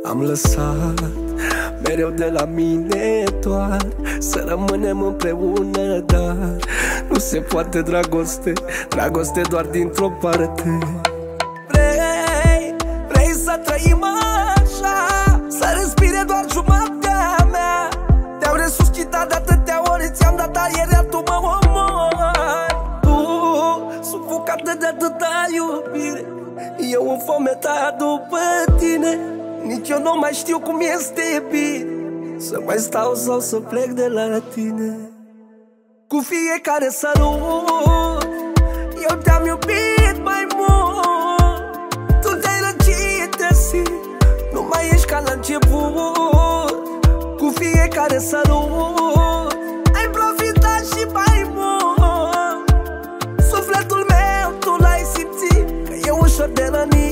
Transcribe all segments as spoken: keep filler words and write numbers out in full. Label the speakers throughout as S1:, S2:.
S1: Am lăsat mereu de la mine doar să rămânem împreună, dar nu se poate dragoste, dragoste doar dintr-o parte. Vrei, vrei să trăim așa, să respire doar jumatea mea. Te-am resuscitat de atâtea ori, ți-am dat aer, iar tu mă omori. Tu, sufocată de atâta iubire, eu înfometat după tine. Nici eu nu mai știu cum este bine să mai stau sau să plec de la tine. Cu fiecare sărut eu te-am iubit mai mult. Tu te-ai răcit de zi, nu mai ești ca la început. Cu fiecare sărut ai profitat și mai mult. Sufletul meu tu l-ai simțit, că e ușor de rănit.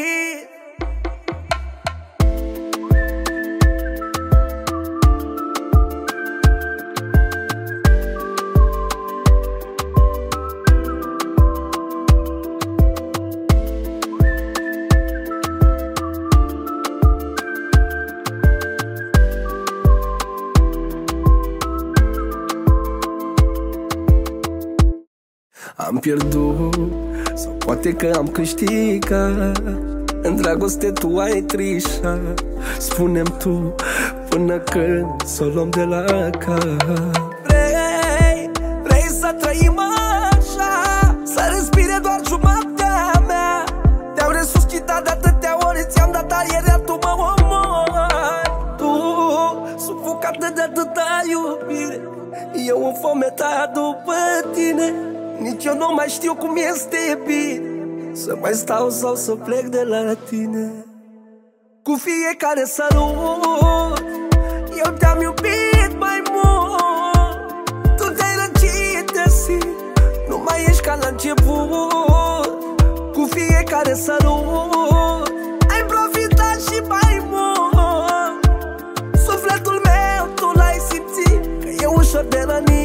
S1: Am pierdut, sau poate că am câștigat. În dragoste tu ai trișat. Spune-mi tu până când s-o luăm de la cap. Vrei, vrei să trăim așa, să respire doar jumatea mea. Te-am resuscitat de atâtea ori, ți-am dat aer, iar tu mă omori. Tu, sufocată de atâta iubire, eu înfometat după tine. Nici eu nu mai știu cum este bine să mai stau sau să plec de la tine. Cu fiecare sărut eu te-am iubit mai mult. Tu te-ai răcit de zi, nu mai ești ca la început. Cu fiecare sărut ai profitat și mai mult. Sufletul meu tu l-ai simțit, că e ușor de rănit.